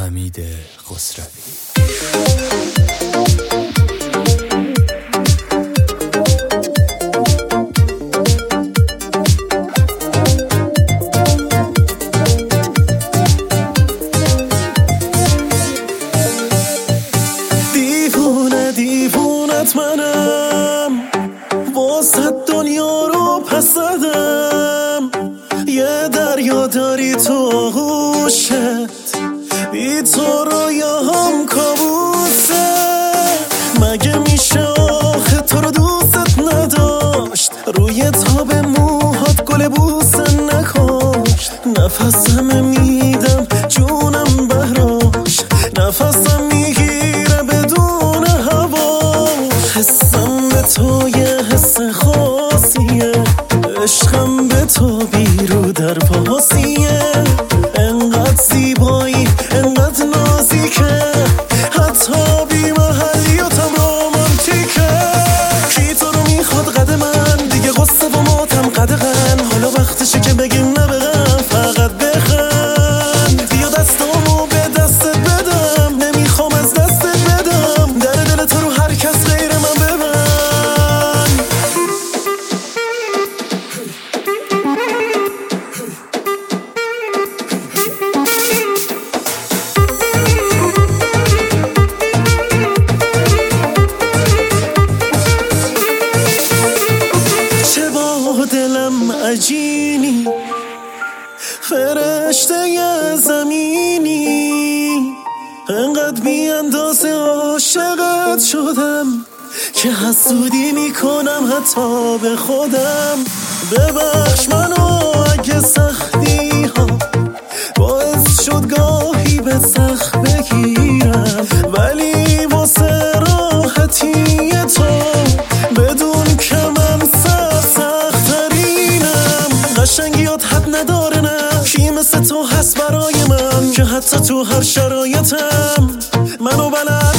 حمید خسروی. دیوونت منم، واسه دنیا رو پس زدم. یه دریا داری تو آغوشت، بی تو رویاهام کابوسه. مگه میشه آخه تو رو دوست نداشت، روی تاب موهات گل بوسه نکاشت. نفسم میدم جونم براش، نفسم میگیره بدون هوا. حسم به تو یه حس خاصیه، عشقم به تو بیرو در پاسیه. انقدر زیبایی انقدر نازیکه، حتی بی محلیاتم رومانتیکه. کی تو رو میخواد قد من، دیگه غصه و ماتم قدغن. حالا وقتشه که بگیم نبغم، فقط بخند. بیا دستامو به دستت بدم، نمیخوام از دستت بدم. در دل تو رو هر کس غیر من ببند. چه با دلم عجینی، فرشته ی زمینی. انقدر بی اندازه عاشقت شدم که حسودی میکنم حتی به خودم. ببخش منو اگه سختی ها باعث شد گاهی به سخت بگیرم، ولی واسه راحتی تو بدون که من سخت‌ترینم. قشنگیات حد نداره نه، کی مثل تو هست برای من که حتی تو هر شرایطم منو بلد